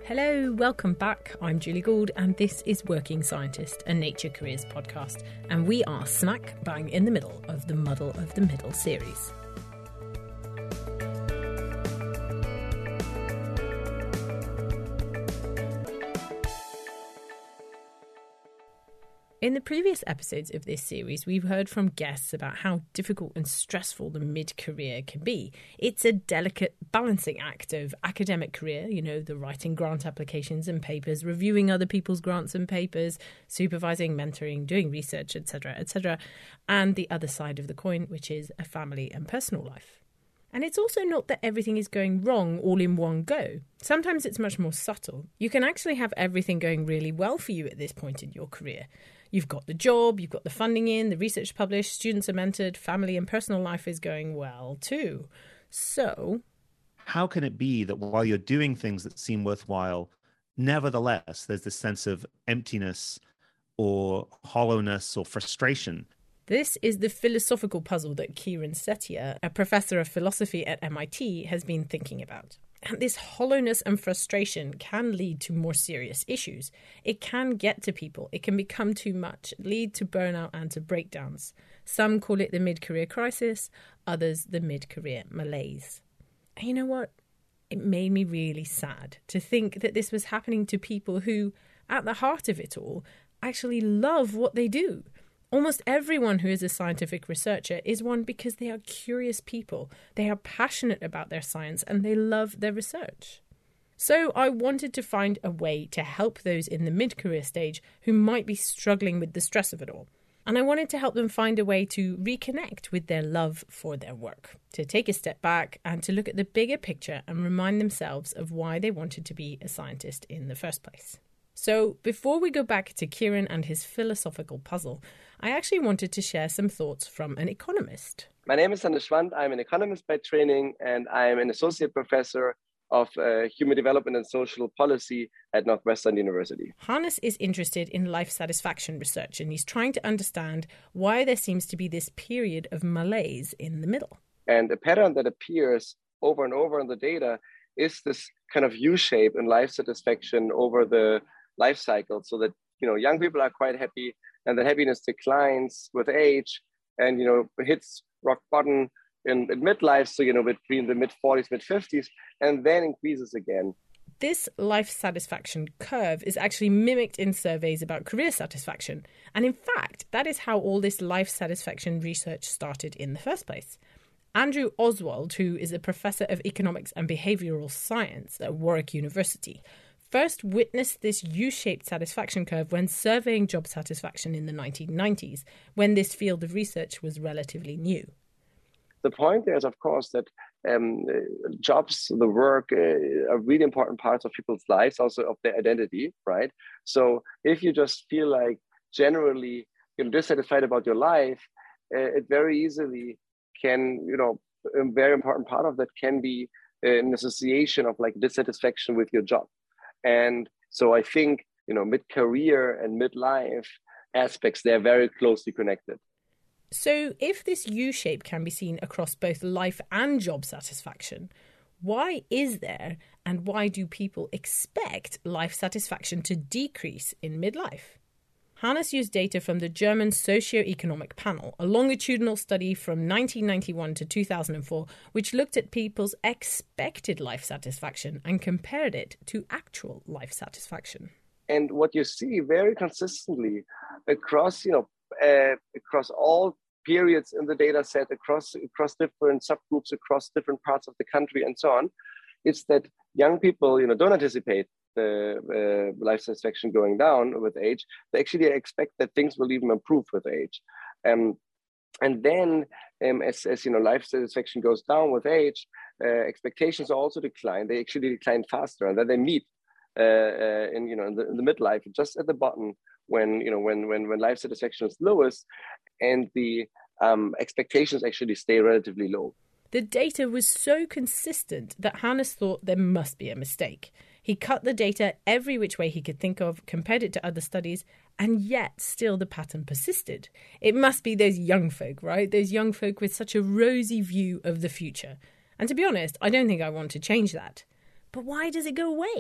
Hello, welcome back. I'm Julie Gould and this is Working Scientist, a Nature Careers podcast. And we are smack bang in the middle of the Muddle of the Middle series. In the previous episodes of this series, we've heard from guests about how difficult and stressful the mid-career can be. It's a delicate balancing act of academic career, the writing grant applications and papers, reviewing other people's grants and papers, supervising, mentoring, doing research, etc., and the other side of the coin, which is a family and personal life. And it's also not that everything is going wrong all in one go. Sometimes it's much more subtle. You can actually have everything going really well for you at this point in your career. You've got the job, you've got the funding in, the research published, students are mentored, family and personal life is going well too. So, how can it be that while you're doing things that seem worthwhile, nevertheless, there's this sense of emptiness or hollowness or frustration? This is the philosophical puzzle that Kiran Setia, a professor of philosophy at MIT, has been thinking about. And this hollowness and frustration can lead to more serious issues. It can get to people. It can become too much, lead to burnout and to breakdowns. Some call it the mid-career crisis, others the mid-career malaise. And you know what? It made me really sad to think that this was happening to people who, at the heart of it all, actually love what they do. Almost everyone who is a scientific researcher is one because they are curious people. They are passionate about their science and they love their research. So I wanted to find a way to help those in the mid-career stage who might be struggling with the stress of it all. And I wanted to help them find a way to reconnect with their love for their work, to take a step back and to look at the bigger picture and remind themselves of why they wanted to be a scientist in the first place. So before we go back to Kiran and his philosophical puzzle, I actually wanted to share some thoughts from an economist. My name is Hannes Schwand. I'm an economist by training, and I'm an associate professor of human development and social policy at Northwestern University. Hannes is interested in life satisfaction research, and he's trying to understand why there seems to be this period of malaise in the middle. And a pattern that appears over and over in the data is this kind of U-shape in life satisfaction over the life cycle, so that young people are quite happy, and the happiness declines with age, and hits rock bottom in midlife, so between the mid-40s, mid-50s, and then increases again. This life satisfaction curve is actually mimicked in surveys about career satisfaction, and in fact, that is how all this life satisfaction research started in the first place. Andrew Oswald, who is a professor of economics and behavioural science at Warwick University, first witnessed this U-shaped satisfaction curve when surveying job satisfaction in the 1990s, when this field of research was relatively new. The point there is, of course, that jobs, the work, are really important parts of people's lives, also of their identity, right? So if you just feel like generally dissatisfied about your life, it very easily can, a very important part of that can be an association of like dissatisfaction with your job. And so I think, mid-career and midlife aspects, they're very closely connected. So if this U-shape can be seen across both life and job satisfaction, why is there and why do people expect life satisfaction to decrease in midlife? Hannes used data from the German Socioeconomic Panel, a longitudinal study from 1991 to 2004, which looked at people's expected life satisfaction and compared it to actual life satisfaction. And what you see very consistently across, across all periods in the data set, across different subgroups, across different parts of the country and so on, is that young people, don't anticipate the life satisfaction going down with age. They actually expect that things will even improve with age. And then as life satisfaction goes down with age, expectations also decline. They actually decline faster, and then they meet in the midlife, just at the bottom when life satisfaction is lowest, and the expectations actually stay relatively low. The data was so consistent that Hannes thought there must be a mistake. He cut the data every which way he could think of, compared it to other studies, and yet still the pattern persisted. It must be those young folk, right? Those young folk with such a rosy view of the future. And to be honest, I don't think I want to change that. But why does it go away?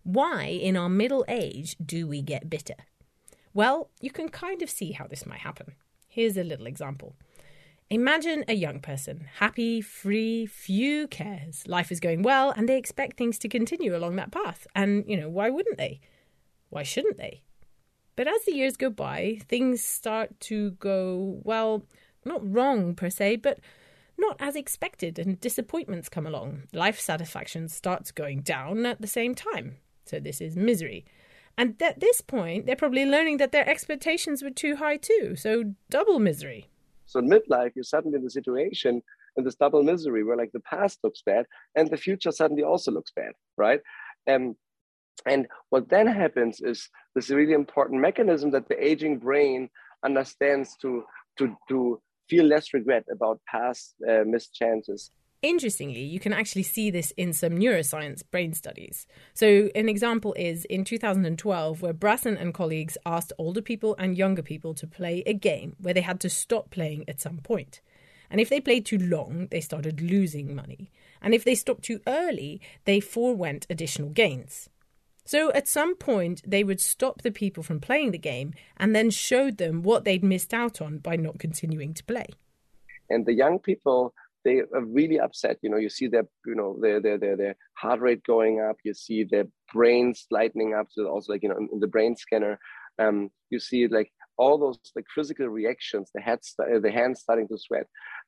Why, in our middle age, do we get bitter? Well, you can kind of see how this might happen. Here's a little example. Imagine a young person, happy, free, few cares. Life is going well, and they expect things to continue along that path. And, why wouldn't they? Why shouldn't they? But as the years go by, things start to go, well, not wrong per se, but not as expected, and disappointments come along. Life satisfaction starts going down at the same time. So this is misery. And at this point, they're probably learning that their expectations were too high too. So double misery. So in midlife, you're suddenly in the situation in this double misery where like the past looks bad and the future suddenly also looks bad, right? And what then happens is this really important mechanism that the aging brain understands to feel less regret about past missed chances. Interestingly, you can actually see this in some neuroscience brain studies. So an example is in 2012, where Brasson and colleagues asked older people and younger people to play a game where they had to stop playing at some point. And if they played too long, they started losing money. And if they stopped too early, they forewent additional gains. So at some point, they would stop the people from playing the game and then showed them what they'd missed out on by not continuing to play. And the young people, they are really upset. You see their heart rate going up. You see their brains lightening up. So also in the brain scanner, you see like all those like physical reactions. The hands starting to sweat.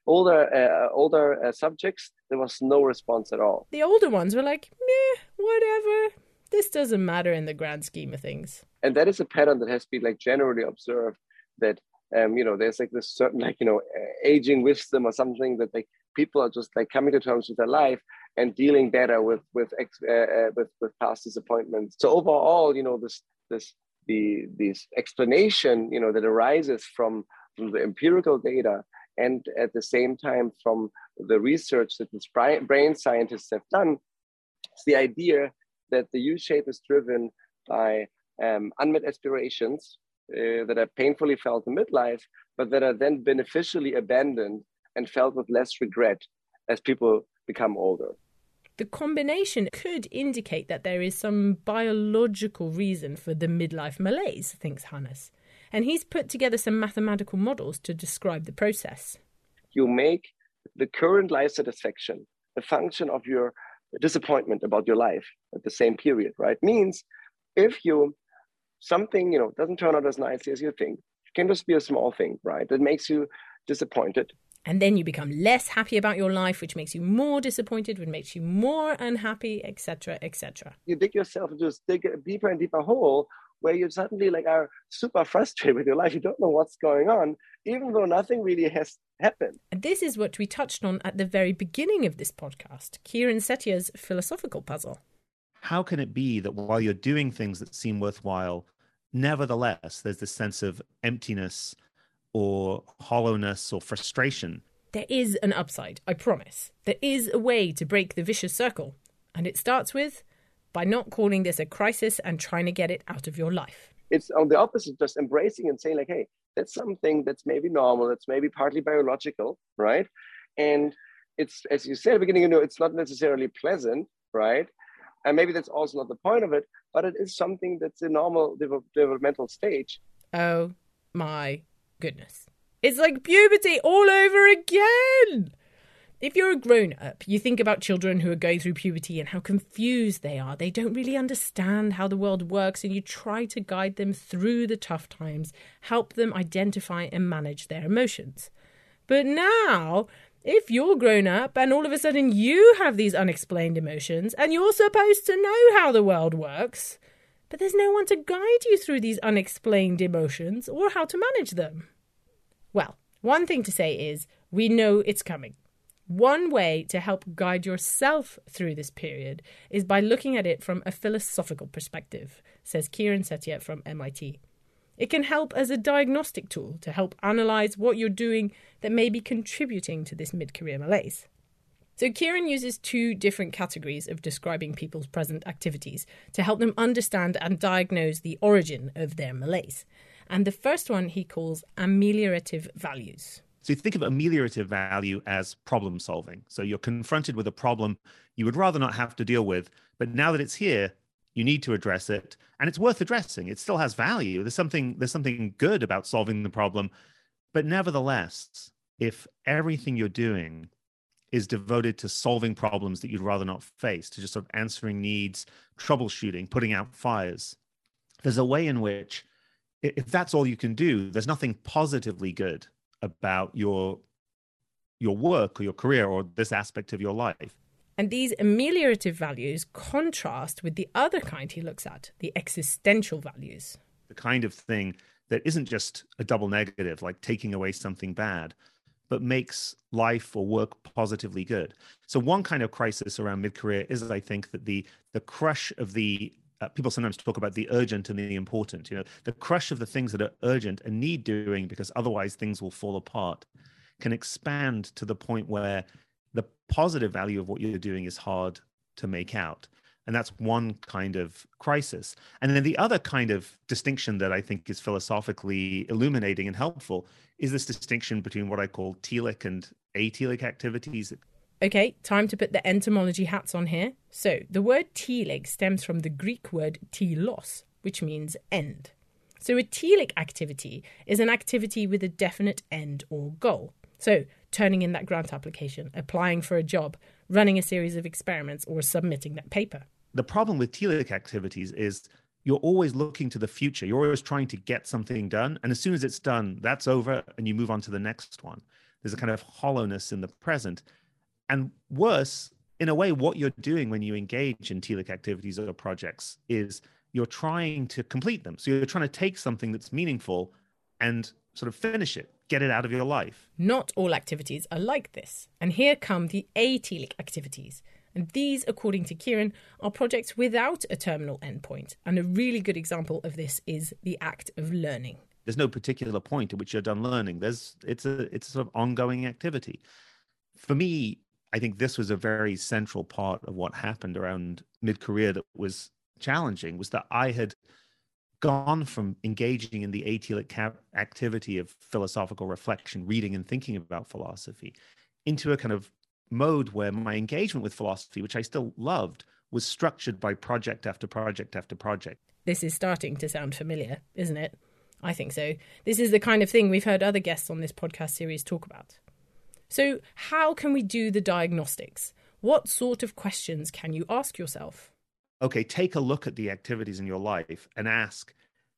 Older subjects, there was no response at all. The older ones were like, meh, whatever. This doesn't matter in the grand scheme of things. And that is a pattern that has been like generally observed that there's like this certain aging wisdom or something that like people are just like coming to terms with their life and dealing better with past disappointments. So overall, this explanation that arises from the empirical data and at the same time from the research that these brain scientists have done, it's the idea that the U-shape is driven by unmet aspirations that are painfully felt in midlife, but that are then beneficially abandoned and felt with less regret as people become older. The combination could indicate that there is some biological reason for the midlife malaise, thinks Hannes. And he's put together some mathematical models to describe the process. You make the current life satisfaction a function of your disappointment about your life at the same period, right? Means if something doesn't turn out as nicely as you think, it can just be a small thing, right? That makes you disappointed. And then you become less happy about your life, which makes you more disappointed, which makes you more unhappy, etc., etc. You dig yourself into a deeper and deeper hole where you suddenly are super frustrated with your life. You don't know what's going on, even though nothing really has happened. And this is what we touched on at the very beginning of this podcast, Kieran Setia's philosophical puzzle. How can it be that while you're doing things that seem worthwhile, nevertheless, there's this sense of emptiness or hollowness or frustration? There is an upside, I promise. There is a way to break the vicious circle. And it starts with by not calling this a crisis and trying to get it out of your life. It's on the opposite, just embracing and saying hey, that's something that's maybe normal, that's maybe partly biological, right? And it's, as you said at the beginning, it's not necessarily pleasant, right? And maybe that's also not the point of it, but it is something that's a normal developmental stage. Oh my goodness. It's like puberty all over again. If you're a grown-up, you think about children who are going through puberty and how confused they are. They don't really understand how the world works, and you try to guide them through the tough times, help them identify and manage their emotions. But now, if you're grown up and all of a sudden you have these unexplained emotions and you're supposed to know how the world works, but there's no one to guide you through these unexplained emotions or how to manage them. Well, one thing to say is we know it's coming. One way to help guide yourself through this period is by looking at it from a philosophical perspective, says Kieran Setia from MIT. It can help as a diagnostic tool to help analyse what you're doing that may be contributing to this mid-career malaise. So Kieran uses two different categories of describing people's present activities to help them understand and diagnose the origin of their malaise. And the first one he calls ameliorative values. So you think of ameliorative value as problem solving. So you're confronted with a problem you would rather not have to deal with, but now that it's here, You need to address it, and it's worth addressing. It still has value. There's something good about solving the problem. But nevertheless, if everything you're doing is devoted to solving problems that you'd rather not face, to just sort of answering needs, troubleshooting, putting out fires, there's a way in which, if that's all you can do, there's nothing positively good about your work or your career or this aspect of your life. And these ameliorative values contrast with the other kind he looks at, the existential values. The kind of thing that isn't just a double negative, like taking away something bad, but makes life or work positively good. So one kind of crisis around mid-career is, I think, that the crush of the people sometimes talk about the urgent and the important. The crush of the things that are urgent and need doing because otherwise things will fall apart can expand to the point where the positive value of what you're doing is hard to make out. And that's one kind of crisis. And then the other kind of distinction that I think is philosophically illuminating and helpful is this distinction between what I call telic and atelic activities. Okay, time to put the entomology hats on here. So the word telic stems from the Greek word telos, which means end. So a telic activity is an activity with a definite end or goal. So turning in that grant application, applying for a job, running a series of experiments, or submitting that paper. The problem with telic activities is you're always looking to the future. You're always trying to get something done. And as soon as it's done, that's over and you move on to the next one. There's a kind of hollowness in the present. And worse, in a way, what you're doing when you engage in telic activities or projects is you're trying to complete them. So you're trying to take something that's meaningful and sort of finish it, get it out of your life. Not all activities are like this. And here come the atelic activities. And these, according to Kieran, are projects without a terminal endpoint. And a really good example of this is the act of learning. There's no particular point at which you're done learning. It's a sort of ongoing activity. For me, I think this was a very central part of what happened around mid-career that was challenging, was that I had gone from engaging in the atelic activity of philosophical reflection, reading and thinking about philosophy, into a kind of mode where my engagement with philosophy, which I still loved, was structured by project after project after project. This is starting to sound familiar, isn't it? I think so. This is the kind of thing we've heard other guests on this podcast series talk about. So how can we do the diagnostics? What sort of questions can you ask yourself? Okay, take a look at the activities in your life and ask,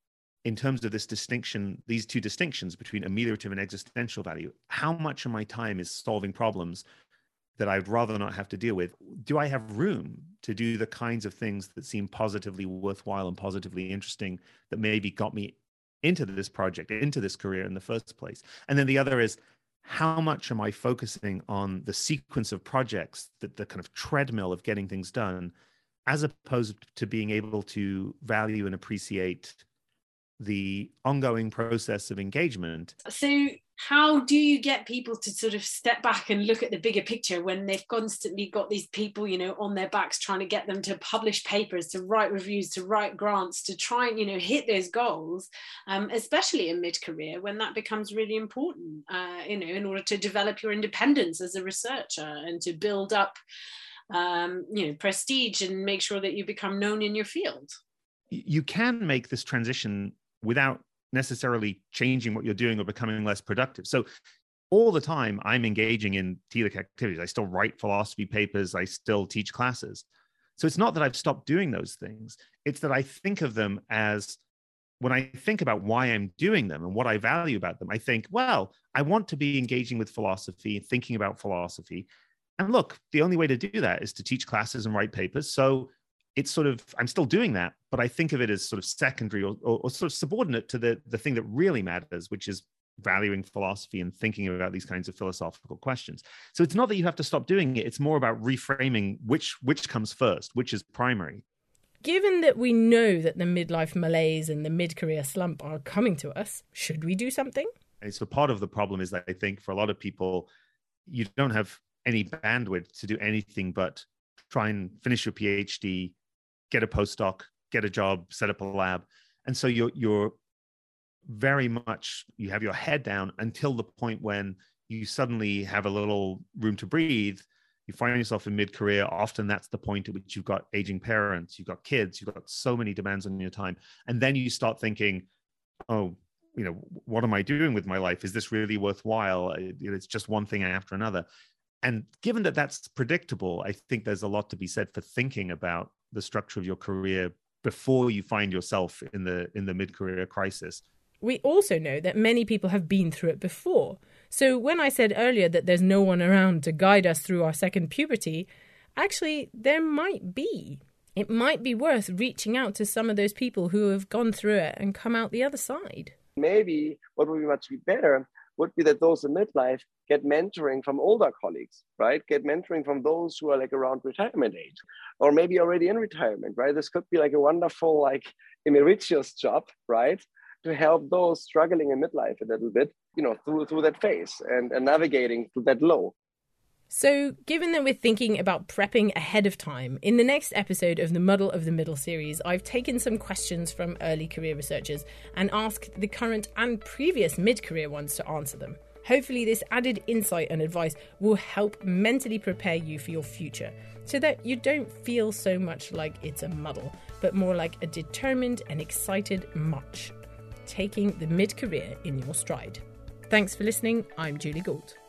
in terms of this distinction, these two distinctions between ameliorative and existential value, how much of my time is solving problems that I'd rather not have to deal with? Do I have room to do the kinds of things that seem positively worthwhile and positively interesting that maybe got me into this project, into this career in the first place? And then the other is, how much am I focusing on the sequence of projects, the kind of treadmill of getting things done, as opposed to being able to value and appreciate the ongoing process of engagement? So how do you get people to sort of step back and look at the bigger picture when they've constantly got these people, on their backs trying to get them to publish papers, to write reviews, to write grants, to try and, hit those goals, especially in mid-career when that becomes really important, in order to develop your independence as a researcher and to build up, prestige and make sure that you become known in your field? You can make this transition without necessarily changing what you're doing or becoming less productive. So all the time I'm engaging in telic activities. I still write philosophy papers. I still teach classes. So it's not that I've stopped doing those things. It's that I think of them as, when I think about why I'm doing them and what I value about them, I think, well, I want to be engaging with philosophy, thinking about philosophy. And look, the only way to do that is to teach classes and write papers. So it's sort of, I'm still doing that, but I think of it as sort of secondary or sort of subordinate to the thing that really matters, which is valuing philosophy and thinking about these kinds of philosophical questions. So it's not that you have to stop doing it. It's more about reframing which comes first, which is primary. Given that we know that the midlife malaise and the mid-career slump are coming to us, should we do something? And so part of the problem is that I think for a lot of people, you don't have any bandwidth to do anything but try and finish your PhD, get a postdoc, get a job, set up a lab. And so you're very much, you have your head down until the point when you suddenly have a little room to breathe you find yourself in mid-career. Often that's the point at which you've got aging parents, you've got kids, you've got so many demands on your time. And then you start thinking, oh, what am I doing with my life? Is this really worthwhile? It's just one thing after another. And given that that's predictable, I think there's a lot to be said for thinking about the structure of your career before you find yourself in the mid-career crisis. We also know that many people have been through it before. So when I said earlier that there's no one around to guide us through our second puberty, actually there might be. It might be worth reaching out to some of those people who have gone through it and come out the other side. Maybe what would be much better would be that those in midlife get mentoring from older colleagues, right? Get mentoring from those who are like around retirement age, or maybe already in retirement, right? This could be like a wonderful like emeritus job, right? To help those struggling in midlife a little bit, through that phase and navigating through that low. So, given that we're thinking about prepping ahead of time, in the next episode of the Muddle of the Middle series, I've taken some questions from early career researchers and asked the current and previous mid-career ones to answer them. Hopefully, this added insight and advice will help mentally prepare you for your future, so that you don't feel so much like it's a muddle, but more like a determined and excited march, taking the mid-career in your stride. Thanks for listening. I'm Julie Gould.